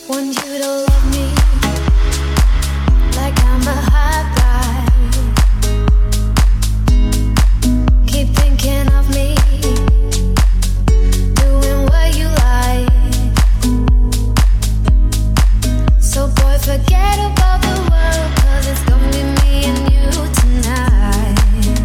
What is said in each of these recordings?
Want you to love me like I'm a hot ride. Keep thinking of me, doing what you like. So boy, forget about the world, 'cause it's gonna be me and you tonight.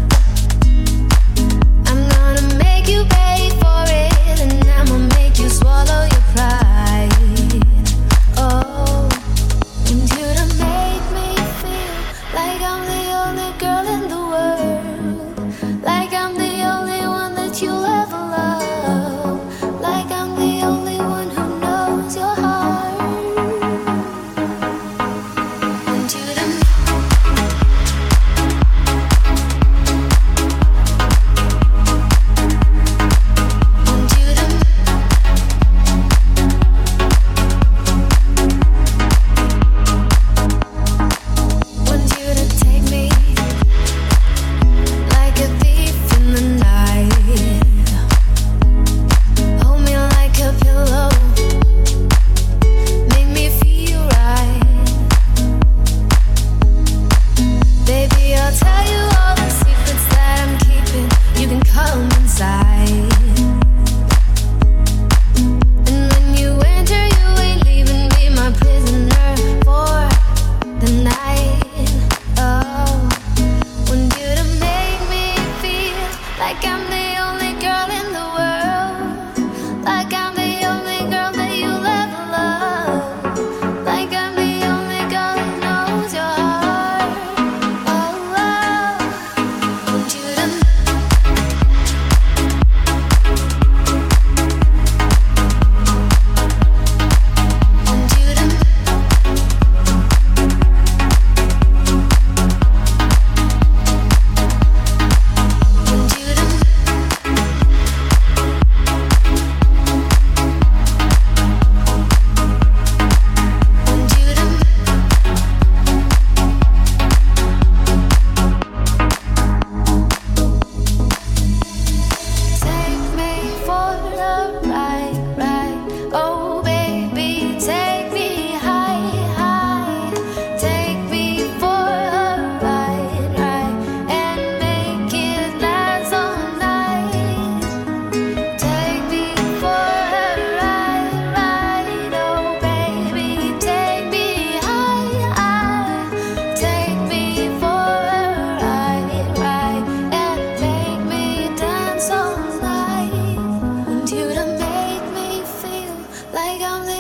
I'm gonna make you pay for it, and I'ma make you swallow your pride. Oh, want you to make me feel like I'm the only girl in the world, like I'm the only one that you'll ever love, like I'm the only one who knows your heart. Want you to want you to want you to take me like a thief in the night. Hold me like a pillow, make me feel right. Baby, I'll tell you all the secrets that I'm keeping. You can come inside. And when you enter, you ain't leaving me my prisoner for the night. Oh, want you to make me feel like I'm the only girl in the world, like I'm the only girl that you'll ever love, like I'm the only girl who knows your heart. Oh, want you to want you to want you to want you to take me for the ride, ride. Oh baby, take me high, high. Take me for a ride, ride, and make it last all night. Take me for a ride, ride. Oh baby, take me high, high. Take me for a ride, ride, and make me dance all night. Want you to make me feel like I'm the